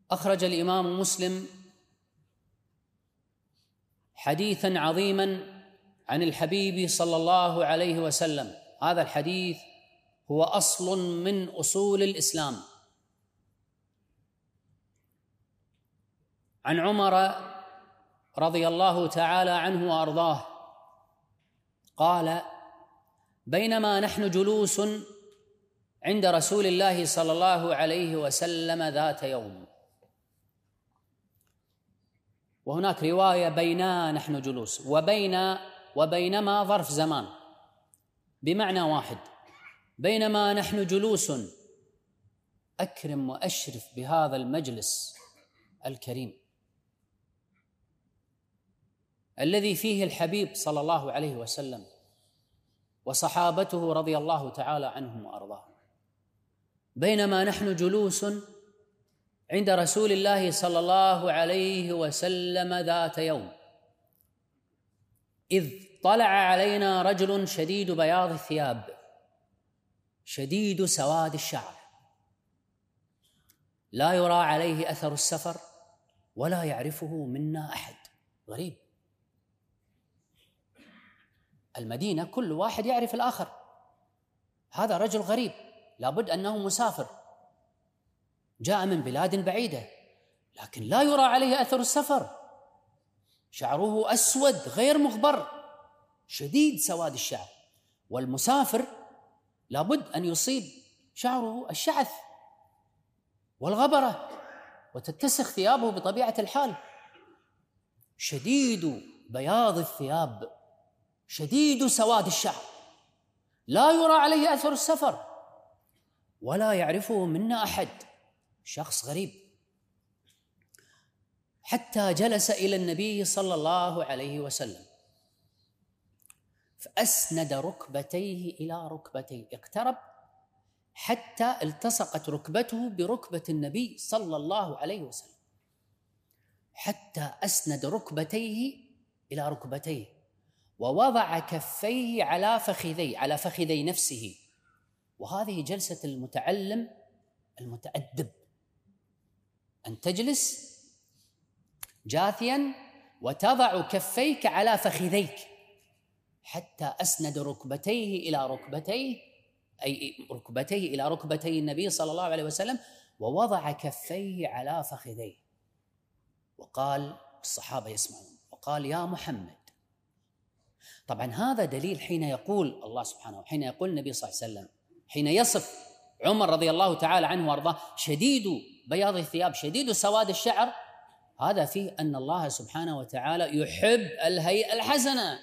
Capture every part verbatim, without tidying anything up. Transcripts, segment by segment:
أخرج الإمام مسلم حديثاً عظيماً عن الحبيب صلى الله عليه وسلم. هذا الحديث هو أصل من أصول الإسلام. عن عمر رضي الله تعالى عنه وأرضاه قال: بينما نحن جلوس عند رسول الله صلى الله عليه وسلم ذات يوم. وهناك رواية بينا نحن جلوس، وبين وبينما ظرف زمان بمعنى واحد. بينما نحن جلوس، أكرم وأشرف بهذا المجلس الكريم الذي فيه الحبيب صلى الله عليه وسلم وصحابته رضي الله تعالى عنهم وأرضاهم. بينما نحن جلوس عند رسول الله صلى الله عليه وسلم ذات يوم، إذ طلع علينا رجل شديد بياض الثياب شديد سواد الشعر، لا يرى عليه أثر السفر ولا يعرفه منا أحد. غريب، المدينة كل واحد يعرف الآخر، هذا رجل غريب لابد أنه مسافر جاء من بلاد بعيدة، لكن لا يرى عليه أثر السفر، شعره أسود غير مغبر شديد سواد الشعر، والمسافر لابد أن يصيب شعره الشعث والغبرة وتتسخ ثيابه بطبيعة الحال. شديد بياض الثياب شديد سواد الشعر، لا يرى عليه أثر السفر ولا يعرفه منا أحد، شخص غريب. حتى جلس إلى النبي صلى الله عليه وسلم فأسند ركبتيه إلى ركبتيه، اقترب حتى التصقت ركبته بركبة النبي صلى الله عليه وسلم، حتى أسند ركبتيه إلى ركبتيه ووضع كفيه على فخذيه على فخذي نفسه. وهذه جلسة المتعلم المتأدب، أن تجلس جاثياً وتضع كفيك على فخذيك حتى أسند ركبتيه إلى ركبتيه، أي ركبتيه إلى ركبتي النبي صلى الله عليه وسلم، ووضع كفيه على فخذيه وقال، الصحابة يسمعون، وقال: يا محمد. طبعا هذا دليل حين يقول الله سبحانه، حين يقول النبي صلى الله عليه وسلم، حين يصف عمر رضي الله تعالى عنه وارضاه شديد بياض الثياب شديد سواد الشعر، هذا فيه أن الله سبحانه وتعالى يحب الهيئة الحسنة،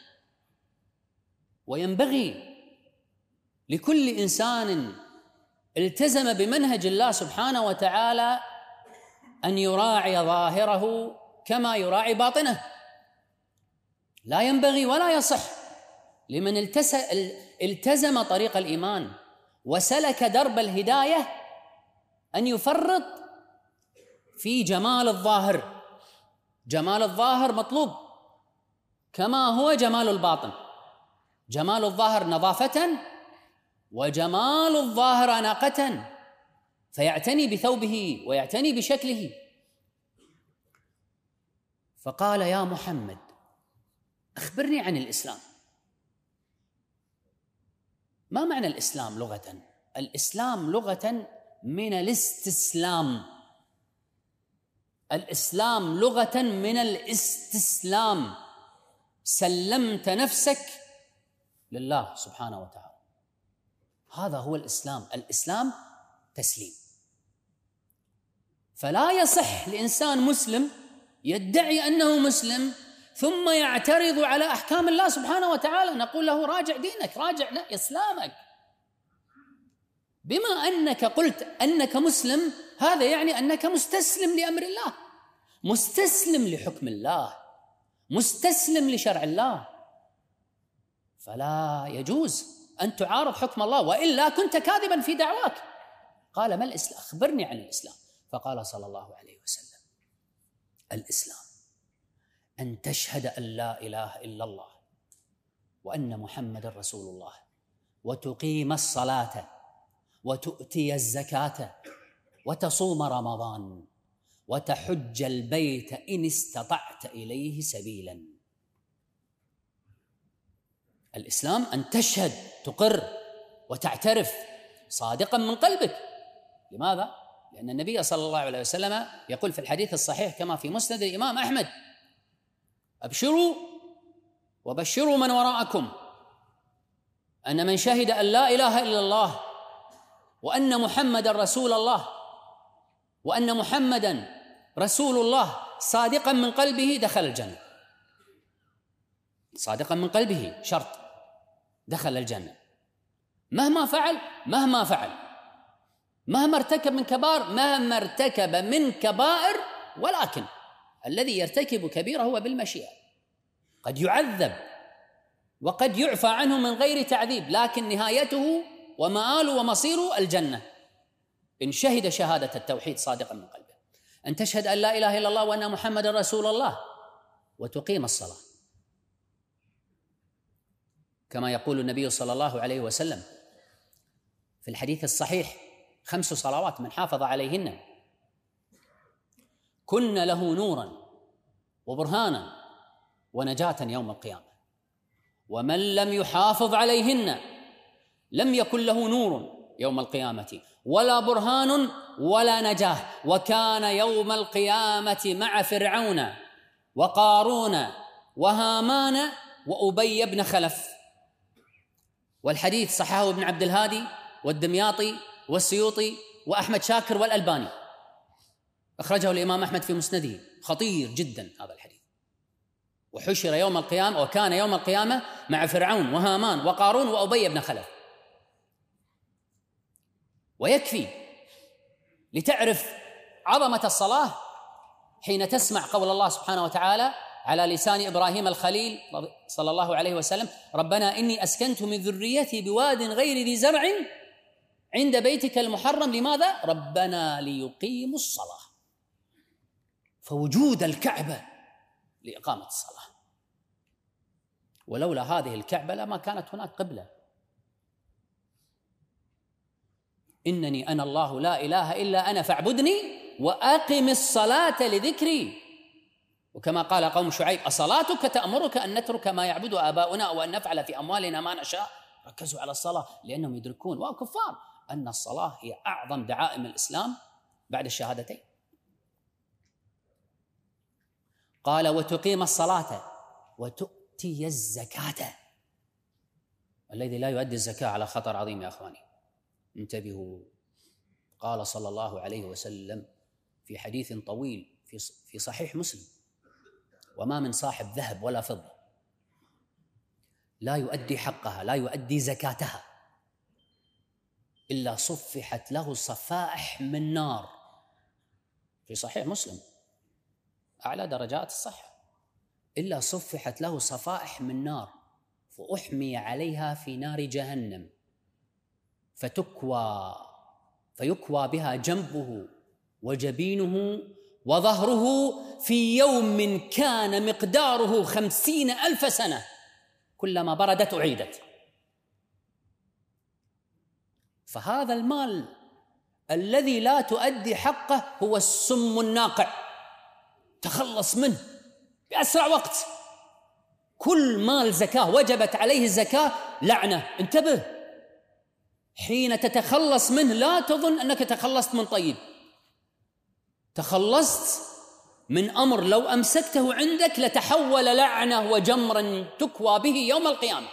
وينبغي لكل إنسان التزم بمنهج الله سبحانه وتعالى أن يراعي ظاهره كما يراعي باطنه. لا ينبغي ولا يصح لمن التزم طريق الإيمان وسلك درب الهداية أن يفرط في جمال الظاهر. جمال الظاهر مطلوب كما هو جمال الباطن. جمال الظاهر نظافة، وجمال الظاهر أناقة، فيعتني بثوبه ويعتني بشكله. فقال: يا محمد أخبرني عن الإسلام. ما معنى الإسلام لغة؟ الإسلام لغة من الاستسلام. الإسلام لغة من الاستسلام، سلمت نفسك لله سبحانه وتعالى، هذا هو الإسلام. الإسلام تسليم. فلا يصح لإنسان مسلم يدعي أنه مسلم ثم يعترض على أحكام الله سبحانه وتعالى. نقول له: راجع دينك، راجع إسلامك. بما أنك قلت أنك مسلم، هذا يعني أنك مستسلم لأمر الله، مستسلم لحكم الله، مستسلم لشرع الله، فلا يجوز أن تعارض حكم الله، وإلا كنت كاذبا في دعواك. قال: ما الإسلام؟ أخبرني عن الإسلام. فقال صلى الله عليه وسلم: الإسلام أن تشهد أن لا إله إلا الله وأن محمد رسول الله، وتقيم الصلاة، وتؤتي الزكاة، وتصوم رمضان، وتحج البيت إن استطعت إليه سبيلا. الإسلام أن تشهد، تقر وتعترف صادقا من قلبك. لماذا؟ لأن النبي صلى الله عليه وسلم يقول في الحديث الصحيح كما في مسند الإمام أحمد: أبشروا وبشروا من وراءكم أن من شهد أن لا إله إلا الله وأن محمدا رسول الله وأن محمدا رسول الله صادقا من قلبه دخل الجنة. صادقا من قلبه شرط، دخل الجنة مهما فعل مهما فعل مهما ارتكب من كبار مهما ارتكب من كبائر. ولكن الذي يرتكب كبيرة هو بالمشيئة، قد يعذب وقد يعفى عنه من غير تعذيب، لكن نهايته ومآله ومصيره الجنة إن شهد شهادة التوحيد صادقا من قلبه. أن تشهد أن لا إله إلا الله وأن محمد رسول الله وتقيم الصلاة، كما يقول النبي صلى الله عليه وسلم في الحديث الصحيح: خمس صلوات من حافظ عليهن كن له نورا وبرهانا ونجاة يوم القيامة، ومن لم يحافظ عليهن لم يكن له نور يوم القيامة ولا برهان ولا نجاة، وكان يوم القيامة مع فرعون وقارون وهامان وأبي بن خلف. والحديث صححه ابن عبد الهادي والدمياطي والسيوطي وأحمد شاكر والألباني، أخرجه الإمام أحمد في مسنده، خطير جدا هذا الحديث. وحشر يوم القيامة وكان يوم القيامة مع فرعون وهامان وقارون وأبي بن خلف. ويكفي لتعرف عظمة الصلاة حين تسمع قول الله سبحانه وتعالى على لسان إبراهيم الخليل صلى الله عليه وسلم: ربنا إني أسكنت من ذريتي بواد غير ذي زرع عند بيتك المحرم. لماذا؟ ربنا ليقيموا الصلاة. فوجود الكعبة لإقامة الصلاة، ولولا هذه الكعبة لما كانت هناك قبلة. إنني أنا الله لا إله إلا أنا فاعبدني وأقم الصلاة لذكري. وكما قال قوم شعيب: أصلاتك تأمرك أن نترك ما يعبد آباؤنا وأن نفعل في أموالنا ما نشاء. ركزوا على الصلاة لأنهم يدركون وكفار أن الصلاة هي أعظم دعائم الإسلام بعد الشهادتين. قال: وتقيم الصلاة وتؤتي الزكاة. الذي لا يؤدي الزكاة على خطر عظيم يا أخواني، انتبهوا. قال صلى الله عليه وسلم في حديث طويل في صحيح مسلم: وما من صاحب ذهب ولا فضة لا يؤدي حقها، لا يؤدي زكاتها، إلا صفحت له صفائح من نار. في صحيح مسلم أعلى درجات الصحة. إلا صفحت له صفائح من نار فأحمي عليها في نار جهنم فتكوى فيكوى بها جنبه وجبينه وظهره في يوم كان مقداره خمسين ألف سنة، كلما بردت أعيدت. فهذا المال الذي لا تؤدي حقه هو السم الناقع، تخلص منه بأسرع وقت. كل مال زكاة وجبت عليه الزكاة لعنة. انتبه، حين تتخلص منه لا تظن أنك تخلصت من طيب، تخلصت من أمر لو أمسكته عندك لتحول لعنة وجمرا تكوى به يوم القيامة.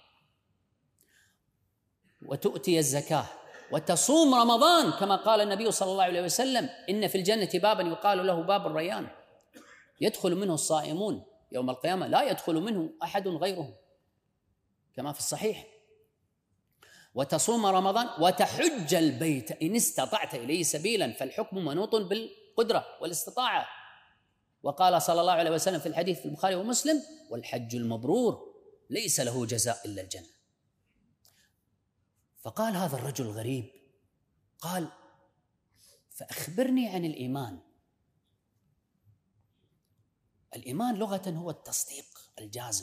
وتؤتي الزكاة وتصوم رمضان، كما قال النبي صلى الله عليه وسلم: إن في الجنة بابا يقال له باب الريان يدخل منه الصائمون يوم القيامة لا يدخل منه أحد غيرهم، كما في الصحيح. وتصوم رمضان وتحج البيت إن استطعت إليه سبيلا، فالحكم منوط بالقدرة والاستطاعة. وقال صلى الله عليه وسلم في الحديث في البخاري ومسلم: والحج المبرور ليس له جزاء إلا الجنة. فقال هذا الرجل الغريب، قال: فأخبرني عن الإيمان. الإيمان لغة هو التصديق الجازم،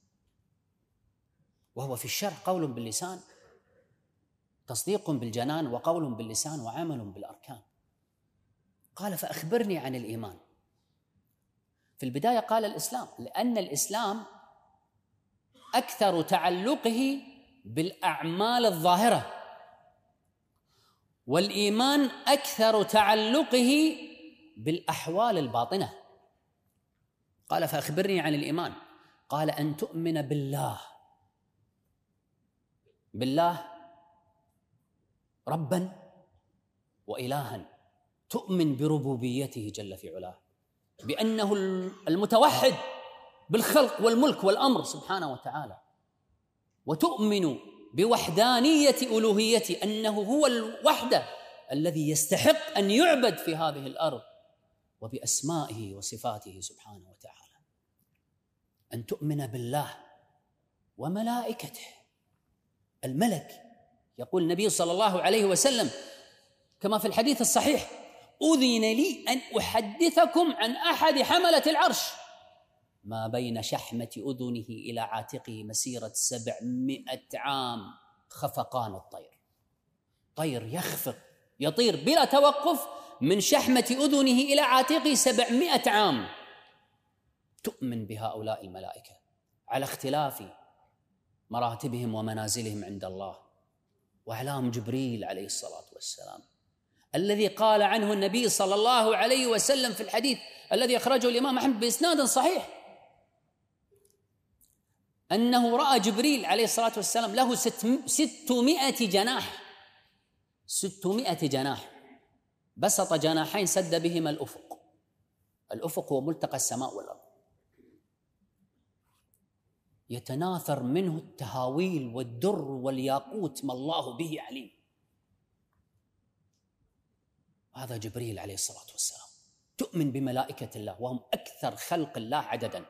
وهو في الشرع قول باللسان، تصديق بالجنان وقول باللسان وعمل بالأركان. قال فأخبرني عن الإيمان. في البداية قال الإسلام، لأن الإسلام أكثر تعلقه بالأعمال الظاهرة، والإيمان أكثر تعلقه بالأحوال الباطنة. قال فأخبرني عن الإيمان. قال أن تؤمن بالله، بالله رباً وإلهاً، تؤمن بربوبيته جل في علاه، بأنه المتوحد بالخلق والملك والأمر سبحانه وتعالى، وتؤمن بوحدانية ألوهيته، أنه هو الوحده الذي يستحق أن يعبد في هذه الأرض، وبأسمائه وصفاته سبحانه وتعالى. أن تؤمن بالله وملائكته. الملك، يقول النبي صلى الله عليه وسلم كما في الحديث الصحيح: أذن لي أن أحدثكم عن أحد حملة العرش ما بين شحمة أذنه إلى عاتقه مسيرة سبعمائة عام خفقان الطير. طير يخفق يطير بلا توقف من شحمة أذنه إلى عاتقه سبعمائة عام. تؤمن بهؤلاء الملائكة على اختلاف مراتبهم ومنازلهم عند الله. وأعلام جبريل عليه الصلاة والسلام الذي قال عنه النبي صلى الله عليه وسلم في الحديث الذي أخرجه الإمام أحمد بإسناد صحيح أنه رأى جبريل عليه الصلاة والسلام له ستمائة جناح، ستمائة جناح، بسط جناحين سد بهما الأفق. الأفق هو ملتقى السماء والأرض، يتناثر منه التهاويل والدر والياقوت ما الله به عليم. هذا جبريل عليه الصلاة والسلام. تؤمن بملائكة الله وهم أكثر خلق الله عددا،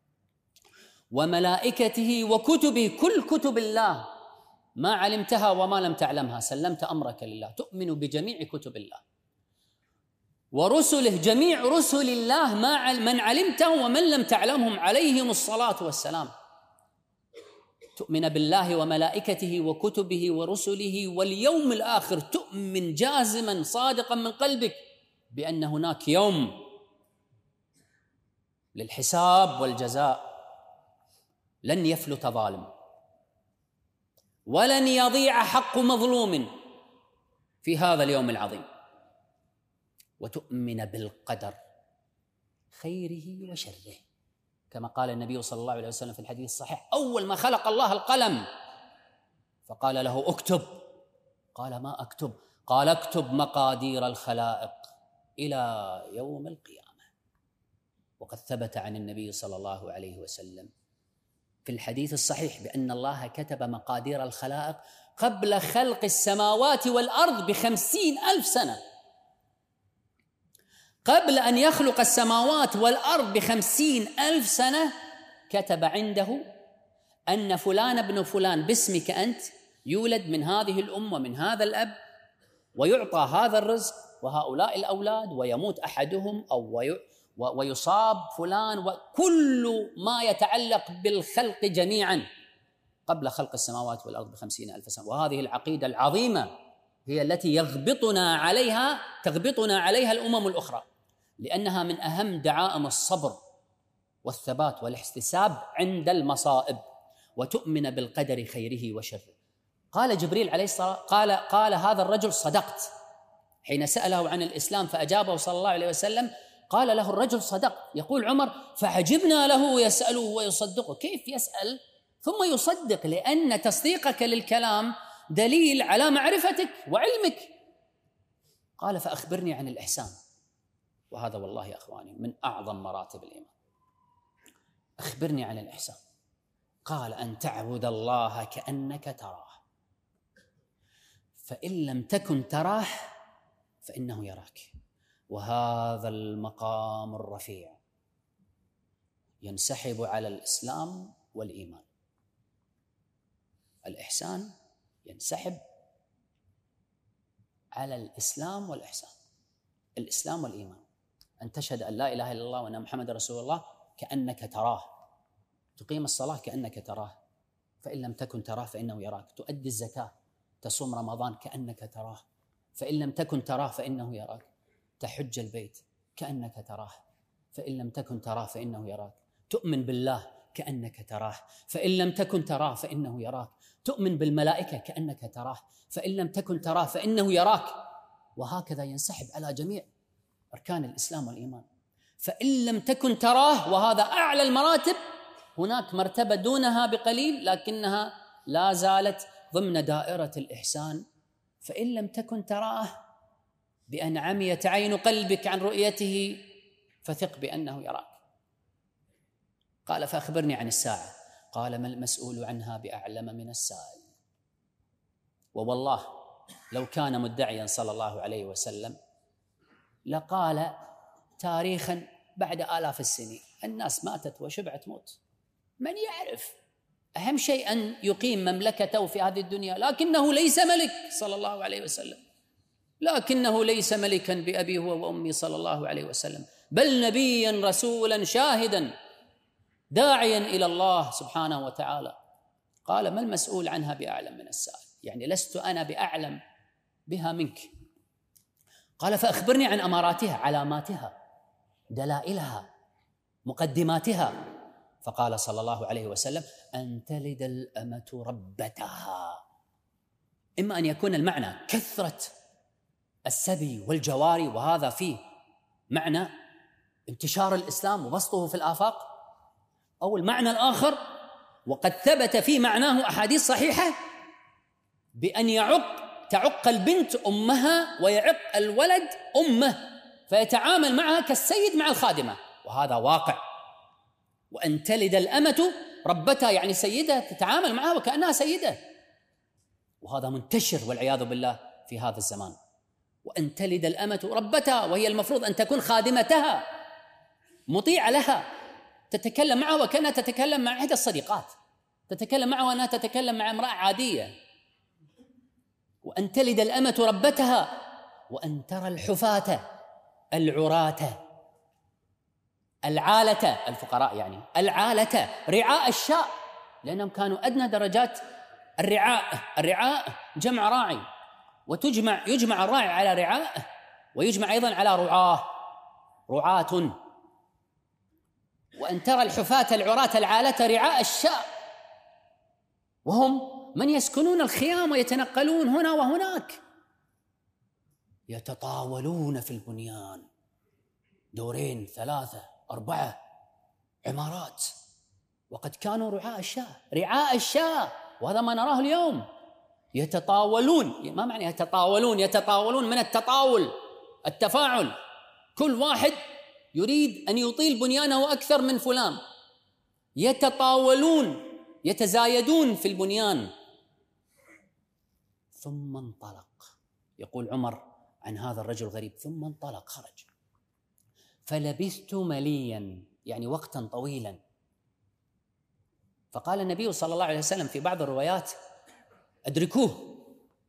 وملائكته وكتبه، كل كتب الله ما علمتها وما لم تعلمها سلمت أمرك لله. تؤمن بجميع كتب الله ورسله، جميع رسل الله ما من علمته ومن لم تعلمهم عليهم الصلاة والسلام. تؤمن بالله وملائكته وكتبه ورسله واليوم الآخر. تؤمن جازما صادقا من قلبك بأن هناك يوم للحساب والجزاء، لن يفلت ظالم ولن يضيع حق مظلوم في هذا اليوم العظيم. وتؤمن بالقدر خيره وشره، كما قال النبي صلى الله عليه وسلم في الحديث الصحيح: أول ما خلق الله القلم فقال له اكتب. قال ما أكتب؟ قال اكتب مقادير الخلائق إلى يوم القيامة. وقد ثبت عن النبي صلى الله عليه وسلم في الحديث الصحيح بأن الله كتب مقادير الخلائق قبل خلق السماوات والأرض بخمسين ألف سنة. قبل أن يخلق السماوات والأرض بخمسين ألف سنة كتب عنده أن فلان ابن فلان باسمك أنت يولد من هذه الأم ومن هذا الأب، ويعطى هذا الرزق وهؤلاء الأولاد، ويموت أحدهم أو ويصاب فلان، وكل ما يتعلق بالخلق جميعا قبل خلق السماوات والأرض بخمسين ألف سنة. وهذه العقيدة العظيمة هي التي يغبطنا عليها تغبطنا عليها الأمم الأخرى، لأنها من أهم دعائم الصبر والثبات والاحتساب عند المصائب. وتؤمن بالقدر خيره وشره. قال جبريل عليه الصلاة قال قال هذا الرجل صدقت، حين سأله عن الإسلام فأجابه صلى الله عليه وسلم قال له الرجل صدق. يقول عمر: فعجبنا له يسأله ويصدقه. كيف يسأل ثم يصدق؟ لأن تصديقك للكلام دليل على معرفتك وعلمك. قال: فأخبرني عن الإحسان. وهذا والله يا أخواني من أعظم مراتب الإيمان. أخبرني عن الإحسان. قال: أن تعبد الله كأنك تراه، فإن لم تكن تراه فإنه يراك. وهذا المقام الرفيع ينسحب على الإسلام والإيمان. الإحسان ينسحب على الإسلام والإحسان، الإسلام والإيمان. أن تشهد أن لا إله إلا الله وأن محمد رسول الله كأنك تراه، تقيم الصلاة كأنك تراه، فإن لم تكن تراه فإنه يراك، تؤدي الزكاة، تصوم رمضان كأنك تراه، فإن لم تكن تراه فإنه يراك. تحج البيت كأنك تراه فإن لم تكن تراه فإنه يراك، تؤمن بالله كأنك تراه فإن لم تكن تراه فإنه يراك، تؤمن بالملائكة كأنك تراه فإن لم تكن تراه فإنه يراك، وهكذا ينسحب على جميع أركان الإسلام والإيمان. فإن لم تكن تراه، وهذا أعلى المراتب، هناك مرتبة دونها بقليل لكنها لا زالت ضمن دائرة الإحسان. فإن لم تكن تراه بأن عميت عين قلبك عن رؤيته فثق بأنه يراك. قال فأخبرني عن الساعة. قال ما المسؤول عنها بأعلم من السائل. ووالله لو كان مدعيا صلى الله عليه وسلم لقال تاريخا بعد آلاف السنين، الناس ماتت وشبعت موت، من يعرف؟ أهم شيء أن يقيم مملكته في هذه الدنيا، لكنه ليس ملك صلى الله عليه وسلم، لكنه ليس ملكا بأبي هو وأمي صلى الله عليه وسلم، بل نبيا رسولا شاهدا داعيا إلى الله سبحانه وتعالى. قال ما المسؤول عنها بأعلم من السائل، يعني لست أنا بأعلم بها منك. قال فأخبرني عن أماراتها، علاماتها، دلائلها، مقدماتها. فقال صلى الله عليه وسلم أن تلد الأمة ربتها. إما أن يكون المعنى كثرة السبي والجواري، وهذا فيه معنى انتشار الإسلام وبسطه في الآفاق، أو المعنى الآخر وقد ثبت في معناه أحاديث صحيحة بأن يعق تعق البنت أمها ويعق الولد أمه، فيتعامل معها كالسيد مع الخادمة، وهذا واقع. وأن تلد الأمة ربتها، يعني سيدة تتعامل معها وكأنها سيدة، وهذا منتشر والعياذ بالله في هذا الزمان. وأن تلد الأمة ربتها، وهي المفروض أن تكون خادمتها مطيعة لها، تتكلم معها وكأنها تتكلم مع إحدى الصديقات، تتكلم معها وأنها تتكلم مع امرأة عادية. وأن تلد الأمة ربتها، وأن ترى الحفاة العراة العالة، الفقراء يعني العالة، رعاء الشاء، لأنهم كانوا أدنى درجات الرعاء. الرعاء جمع راعي، وتجمع يجمع الراعي على رعاء، ويجمع أيضا على رعاه، رعاة. وأن ترى الحفاة العراة العالة رعاء الشاء، وهم من يسكنون الخيام ويتنقلون هنا وهناك، يتطاولون في البنيان، دورين ثلاثة أربعة عمارات، وقد كانوا رعاء الشاة، رعاء الشاة، وهذا ما نراه اليوم. يتطاولون، ما معنى يتطاولون؟ يتطاولون من التطاول، التفاعل، كل واحد يريد أن يطيل بنيانه أكثر من فلان، يتطاولون يتزايدون في البنيان. ثم انطلق، يقول عمر عن هذا الرجل الغريب، ثم انطلق خرج فلبثت مليا، يعني وقتا طويلا. فقال النبي صلى الله عليه وسلم في بعض الروايات أدركوه،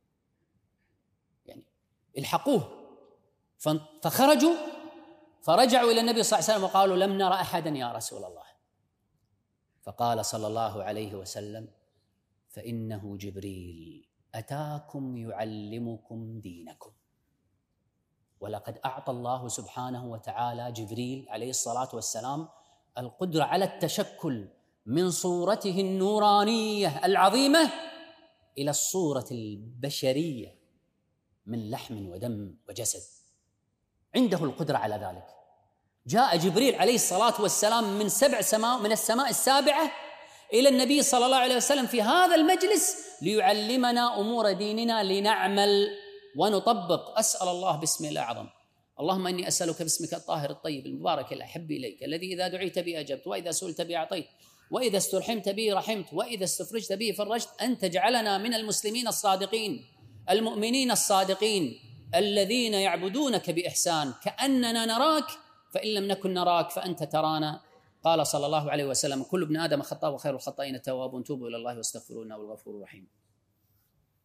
يعني الحقوه. فخرجوا فرجعوا إلى النبي صلى الله عليه وسلم وقالوا لم نرى أحدا يا رسول الله. فقال صلى الله عليه وسلم فإنه جبريل أتاكم يعلمكم دينكم. ولقد أعطى الله سبحانه وتعالى جبريل عليه الصلاة والسلام القدرة على التشكل من صورته النورانية العظيمة إلى الصورة البشرية من لحم ودم وجسد، عنده القدرة على ذلك. جاء جبريل عليه الصلاة والسلام من سبع سماء، من السماء السابعة إلى النبي صلى الله عليه وسلم في هذا المجلس ليعلمنا أمور ديننا لنعمل ونطبق. أسأل الله باسمه الأعظم، اللهم إني أسألك باسمك الطاهر الطيب المبارك الأحب إليك، الذي إذا دعيت به أجبت، وإذا سئلت به أعطيت، وإذا استرحمت به رحمت، وإذا استفرجت به فرجت، أن تجعلنا من المسلمين الصادقين المؤمنين الصادقين الذين يعبدونك بإحسان كأننا نراك، فإن لم نكن نراك فأنت ترانا. قال صلى الله عليه وسلم كل ابن آدم خطاء وخير الخطائين التوابون، توبوا إلى الله واستغفروه إنه هو الغفور الرحيم.